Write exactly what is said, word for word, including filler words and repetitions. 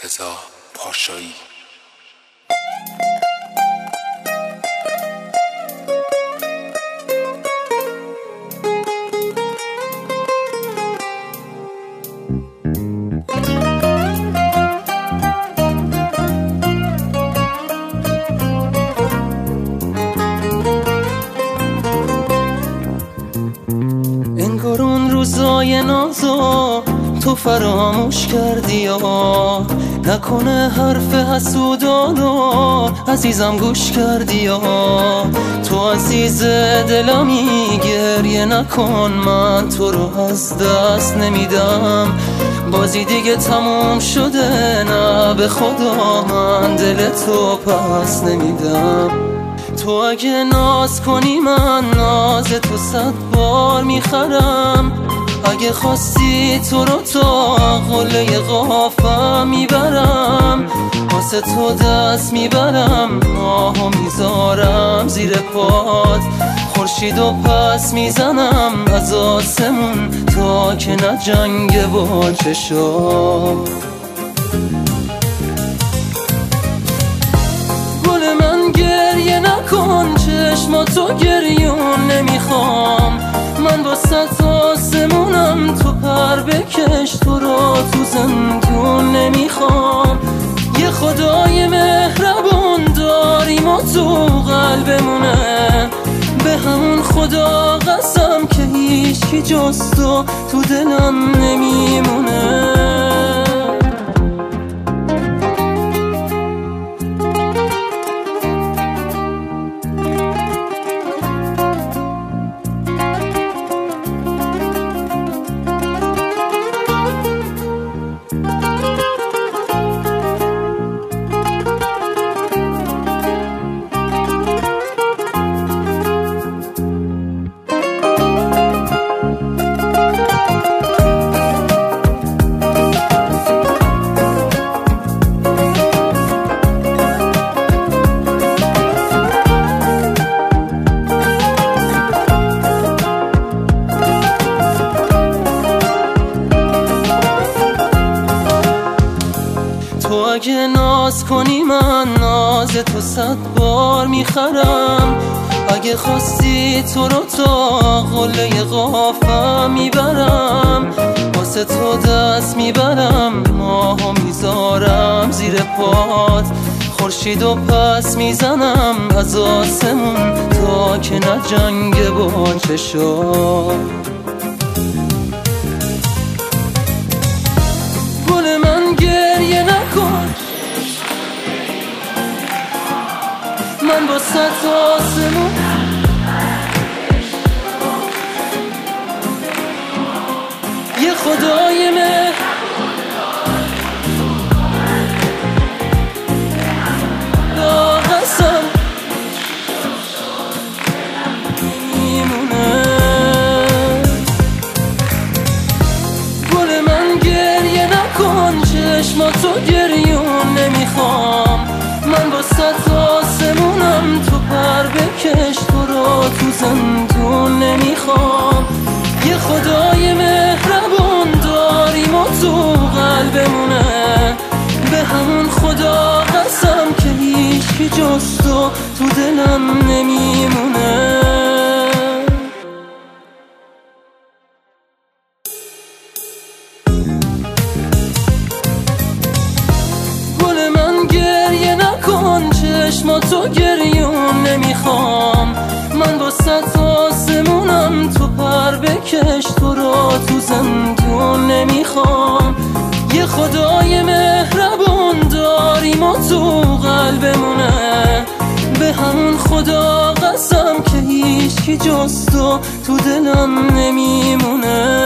رضا پاشایی. انگار اون روزای نازو تو فراموش کردی یا نکنه حرف حسودانو عزیزم گوش کردی یا تو عزیز دلمی گریه نکن، من تو رو از دست نمیدم، بازی دیگه تموم شده، نه به خدا من دل تو پس نمیدم. تو اگه ناز کنی من ناز تو صد بار میخرم، اگه خواستی تو رو تا قله قافم میبرم، واسه تو دست میبرم، ماهو میذارم زیر پات، خورشیدو پس میزنم از آسمون تا که نجنگه با چشام. گل من گریه نکن، چشماتو گریون نمیخوام، من با ست آسمونم، تو پر بکش، تو رو تو زندون نمیخوام. یه خدای مهربون داریم و تو قلبمونه، به همون خدا قسم که هیچی جز تو تو دلم نمیمونه. تو اگه ناز کنی من ناز تو صد بار میخرم، اگه خواستی تو رو تا قله قافم میبرم، واسه تو دست میبرم، ماهو میذارم زیر پات، خورشیدو پس میزنم از آسمون تا که نجنگه با چشام. گل من گریه نکن، من با ست آسمون یه خدای مهر با قسم میمونه. گل من گریه نکن، چشماتو گریون نمیخوام، من با ست آسمونم، تو پر بکش، تو رو تو زندون نمیخوام. یه خدای مهربون داریم و تو قلبمونه، به همون خدا قسم که هیچی جز تو تو دلم نمیمونه. گل من گریه نکن، چشماتو گریون نمیخوام، من با ست آسمونم، تو پر بکش، تو رو تو زندون نمیخوام. یه خدای مهربون داریم و تو قلبمونه، به همون خدا قسم که هیچی جز تو تو دلم نمیمونه.